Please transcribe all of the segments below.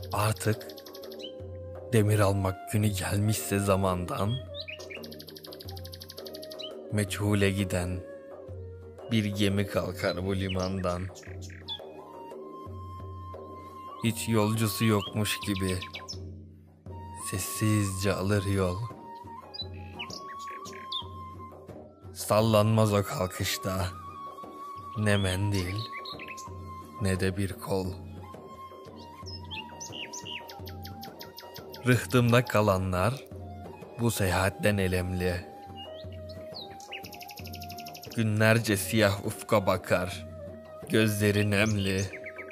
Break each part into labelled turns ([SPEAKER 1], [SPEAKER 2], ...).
[SPEAKER 1] Artık demir almak günü gelmişse zamandan, meçhule giden bir gemi kalkar bu limandan. Hiç yolcusu yokmuş gibi sessizce alır yol. Sallanmaz o kalkışta ne mendil ne de bir kol. Rıhtımda kalanlar bu seyahatten elemli. Günlerce siyah ufka bakar, gözleri nemli.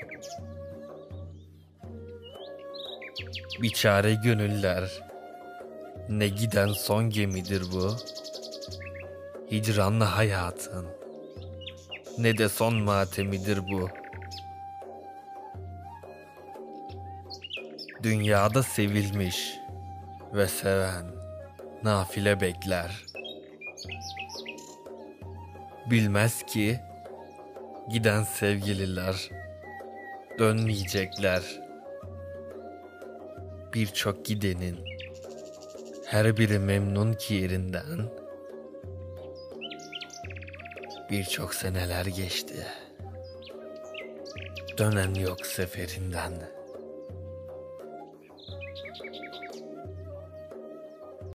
[SPEAKER 1] Biçare gönüller, ne giden son gemidir bu. Hicranlı hayatın, ne de son matemidir bu. Dünyada sevilmiş ve seven nafile bekler. Bilmez ki giden sevgililer dönmeyecekler. Birçok gidenin her biri memnun ki yerinden. Birçok seneler geçti, dönen yok seferinden.